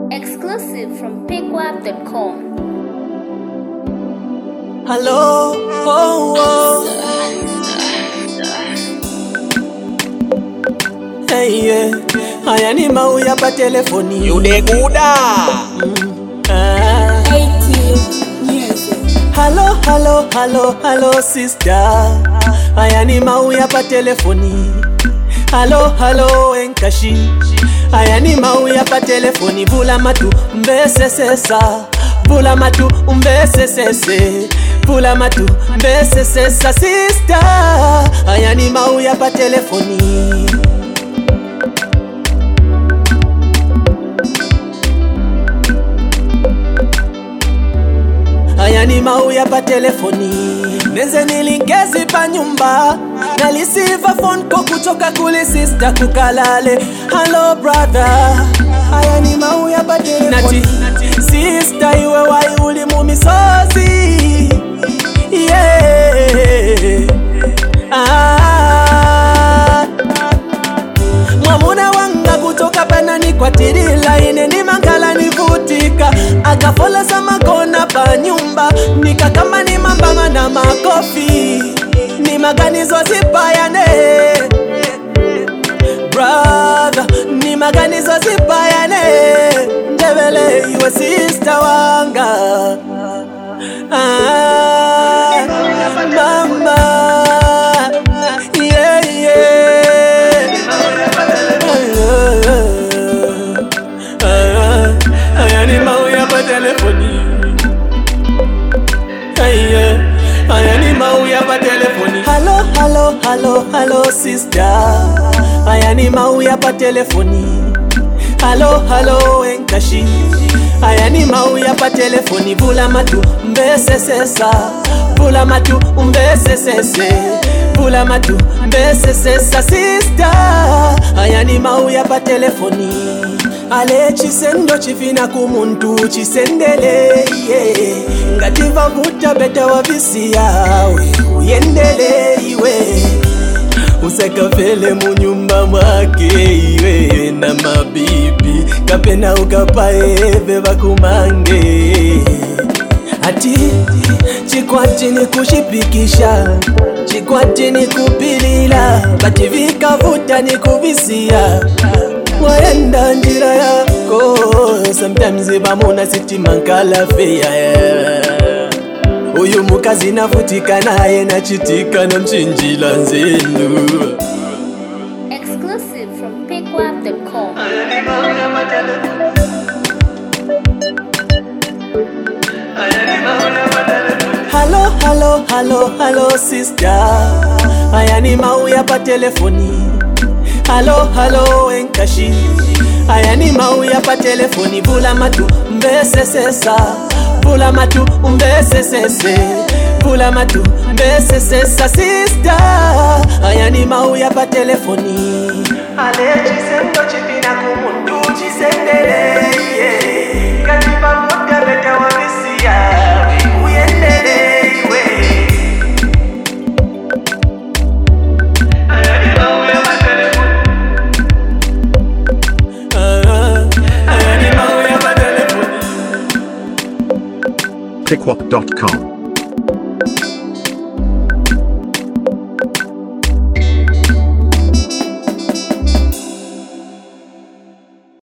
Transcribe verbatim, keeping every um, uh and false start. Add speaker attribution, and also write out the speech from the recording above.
Speaker 1: Exclusive from pickwap dot com.
Speaker 2: Hello, oh, oh. Hey, yeah. Haya ni mau ya pa telefoni.
Speaker 3: You de kuda.
Speaker 2: Mm. Ah. Hello, hello, hello, hello, sister. Haya ni mau ya pa telefoni. Hello, hello, enkashi. Haya ni mau ya pa telefoni. Bula matu mbese sesa. Bula matu mbese sese. Bula matu mbese sesa, sister. Haya ni mau ya pa telefoni. Haya ni mau ya pa telefoni. Neze nilingezi pa nyumba. Nalisiva phone ko kutoka kule sister kukalale. Hello brother. Haya ni mau ya pa telefoni. Nati, sister iwe wai uli mumisozi. Yeah. Ah. Mwamuna wanga kutoka panani kwa tirila. Ine ni mangala nivutika. Akafola sama kona pa nyumba. Nika kama ni mambama na makofi. Ni maganizo zipayane. Brother, ni maganizo zipayane. Ndebele iwe sister wanga. Ah, mama. Yeah, yeah. Haya ni mau ya pa telefoni. Haya ni mau ya pa telefoni. Hello, hello, hello, hello sister. Haya ni mau ya pa telefoni. Hello, hello, enkashi. Haya ni mau ya pa telefoni. Bula matu mbese sesa. Bula matu mbese sese. Bula matu mbese sesa, sister. Haya ni mau ya pa telefoni. Ale chisendo chifina kumuntu chisendele, yeah. Ngativa vuta beta wavisi yawe uyendele iwe. Usaka vele munyumba mwake iwe na mabibi. Kapena ukapaeve bakumange. Ati chikwati ni kushipikisha, chikwati ni kupilila, bativika vuta ni kuvisia. Waenda njira yako. Sometimes bamona siti mankala feya, yeah. Uyu mukazi navutika naye nachitika na mchinjila nzenu.
Speaker 1: Exclusive from pickwap dot com.
Speaker 2: Hello, hello, hello, hello sister. Haya ni mau ya pa telefoni. Hello, hello, enkashi. Haya ni mau ya pa telefoni. Bula matu mbese sesa. Bula matu mbese sese. Bula matu mbese sesa, sister. Haya ni mau ya pa telefoni. Ale chisendo chipina kumundu chisendele, yeah. Katipa muda beta wavisia uyendele iwe.
Speaker 4: pickwap dot com